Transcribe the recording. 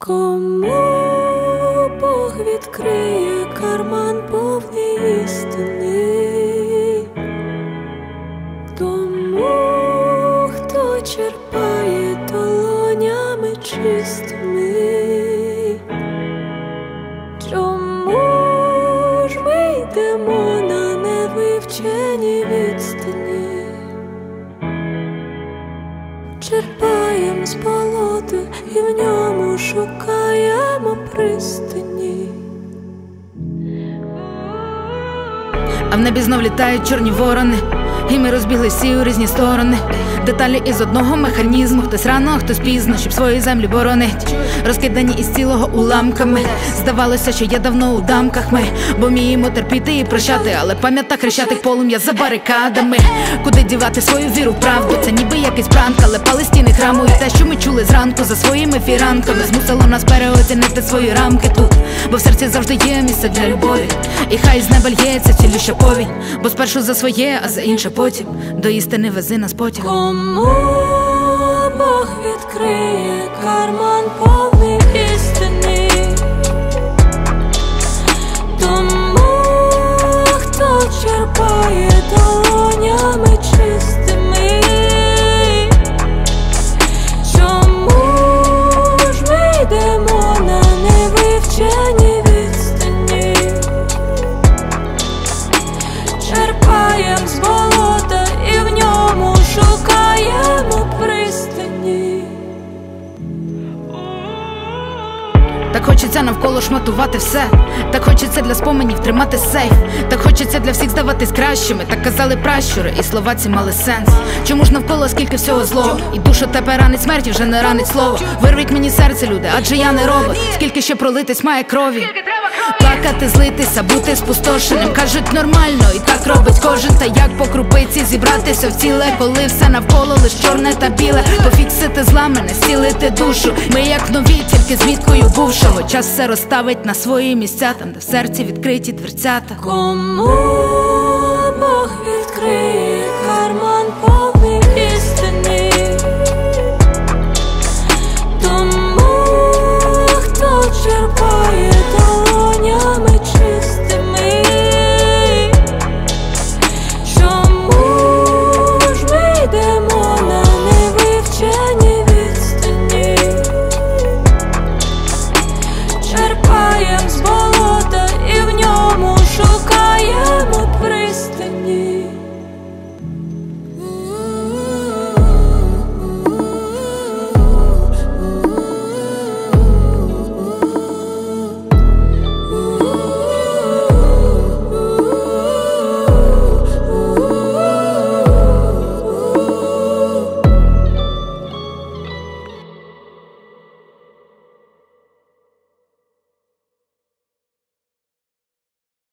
Кому Бог відкриє карман повний істини, тому, хто черпає долонями чистими. Чому ж ми йдемо на невивчені відстані? Черпаєм з болота і в ньому шукаємо пристані. А в небі знов літають чорні ворони, і ми розбіглись всі у різні сторони. Деталі із одного механізму, хтось рано, хтось пізно, щоб свої землі боронить. Розкидані із цілого уламками. Здавалося, що є давно у дамках ми, бо вміємо терпіти і прощати, але пам'ята хрещатих полум'я за барикадами. Куди дівати свою віру в правду? Це ніби якийсь пранк, але пали стіни храму. І те, що ми чули зранку за своїми фіранками, змусило нас переоцінити свої рамки тут, бо в серці завжди є місце для любові. І хай з неба лється цілюща повінь, бо спершу за своє, а за інше потім. До істини вези нас потяг. Кому Бог відкриє карман повний істини, тому, хто черпає долонями чистими. Чому ж ми йдемо на невивчені відстані? Черпаєм з болота і в ньому шукаємо пристані. Так хочеться навколо шматувати все, так хочеться для споменів тримати сейф, так хочеться для всіх здаватись кращими. Так казали пращури, і слова ці мали сенс. Чому ж навколо скільки всього злого, і душу тебе ранить смерті, вже не ранить слово. Вирвіть мені серце, люди, адже я не робот. Скільки ще пролитись має крові, плакати, злитися, бути спустошеним. Кажуть нормально, і так робить кожен. Та як по крупиці зібратися в ціле, коли все навколо лиш чорне та біле. Пофіксити зламане, зцілити душу. Ми як нові, тільки з міткою бувшого. Час все розставить на свої місця, там де в серці відкриті дверцята. Кому Бог відкриє карман